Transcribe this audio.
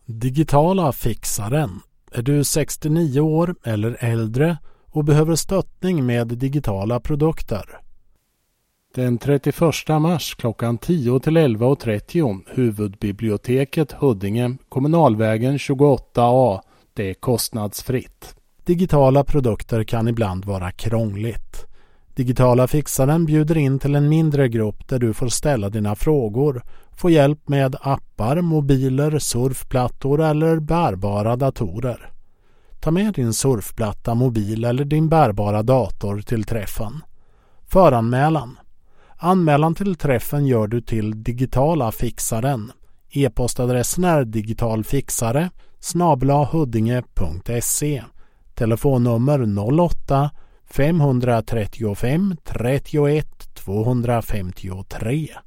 Digitala fixaren. Är du 69 år eller äldre och behöver stöttning med digitala produkter? Den 31 mars klockan 10 till 11.30, huvudbiblioteket Huddinge, Kommunalvägen 28A. Det är kostnadsfritt. Digitala produkter kan ibland vara krångligt. Digitala fixaren bjuder in till en mindre grupp där du får ställa dina frågor, få hjälp med appar, mobiler, surfplattor eller bärbara datorer. Ta med din surfplatta, mobil eller din bärbara dator till träffen. Föranmälan. Anmälan till träffen gör du till digitala fixaren. E-postadressen är digitalfixare@huddinge.se. Telefonnummer 08 535 31 253.